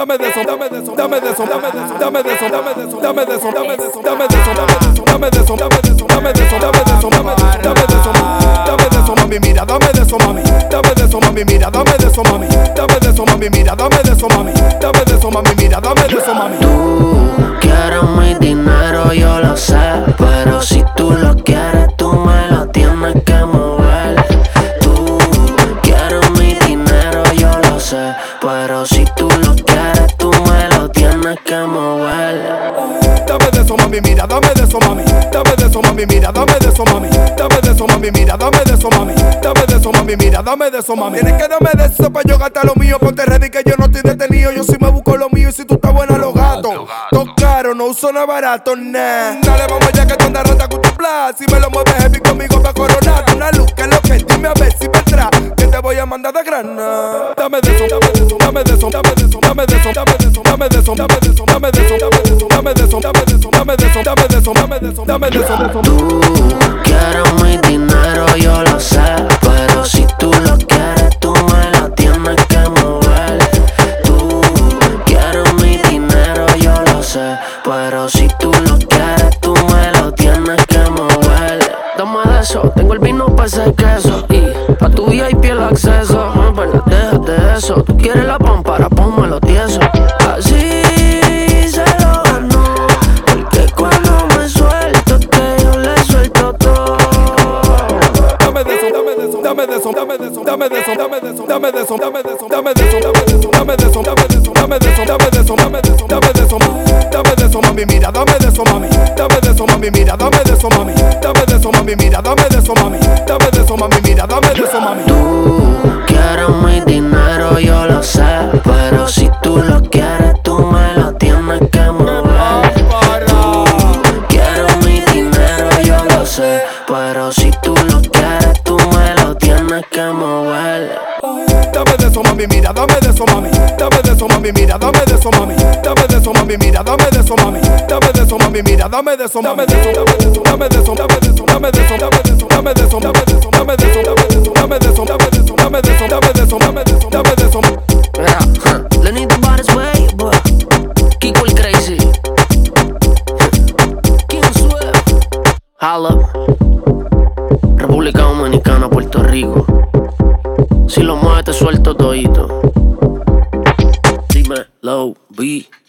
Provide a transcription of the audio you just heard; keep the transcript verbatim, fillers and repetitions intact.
dame de eso, dame de eso, dame de eso, dame de eso, dame de eso, dame de eso, dame de eso, dame de eso, dame de eso, dame de eso, dame de eso, dame de eso, dame de eso, dame de eso, dame de eso, dame de eso, mami, mira, dame de eso, mami, dame de eso, mami, mira, dame de eso, mami, dame de eso, mami, mira, dame de eso, mami, dame de eso, mami, mira, dame de eso, mami. Tú quieres mi dinero, yo lo sé, pero si tú lo quieres, tú me lo tienes que mover. Tú quieres mi dinero, yo lo sé, pero si tú lo quieres, tú me lo tienes que mover. Dame de eso, mami, mira, dame de eso, mami, dame de eso, mami, mira, dame de eso, mami, dame de eso, mami, mira, dame de eso, mami, dame de eso, mami, mira, dame de eso, mami. Tienes que darme de eso pa' yo gastar lo mío, ponte ready que yo no estoy detenido, yo sí me busco lo mío y si tú estás buena los gatos. Todo caro, no uso nada barato, nah. Dale, vamos ya que tú andas rata con tu plan. Si me lo mueves heavy conmigo pa' coronar una luz que es lo que dime a ver si vendrá, que te voy a mandar de grana. Dame de eso, dame de eso, dame de eso, dame de eso, dame de eso, dame de eso, dame de eso, dame de eso, dame de eso, dame de eso, dame de eso, dame de eso, dame de eso, dame de eso, dame de eso, dame de eso. Tú quieres mi dinero, yo lo sé, pero si tú lo quieres, tú me lo tienes que mover. Tú quieres mi dinero, yo lo sé, pero si tú lo quieres, tú me lo tienes que mover. Dame de eso, tengo el vino pa' ese queso y pa' tu V I P el acceso. Bueno, déjate eso, tú quieres la pámpara, pónmelo tieso. Así se lo ganó, porque cuando me suelto, que yo le suelto todo. Dame de eso, dame de eso, dame de eso, dame de eso, dame de eso, dame de eso, dame de eso, dame de eso, dame de eso, dame de eso, dame de eso, dame de eso, dame de eso, dame de eso, dame de eso, dame de eso, mami, mira, dame de eso, mami, dame de eso, mami, mira, dame de eso, mami, dame de eso, mami, mira, dame de eso, mami, dame de eso, mami, mira, dame de eso, mami. Tú quieres mi dinero, yo lo sé, pero si tú lo quieres, tú me lo tienes que mover. Tú quieres mi dinero, yo lo sé, pero si tú lo quieres, tú me lo tienes que mover. Dame de eso, mami, mira, dame de eso, mami, dame de eso, mami, mira, dame de eso, mami, dame de eso, mami, mira, dame de eso, mami, dame de eso, mami, mira, dame de eso, dame de eso, dame de eso, dame de eso, dame de eso, dame de eso, dame de eso, dame de eso, dame de eso, dame de eso, dame de eso, dame de eso, dame de eso, dame de eso, dame de eso, dame de eso. Mira, huh, Lenny the baddest way, boy. Kiko el crazy. King Swift. Holla. República Dominicana, Puerto Rico. Si lo mueves te suelto todito. Dime, low, B.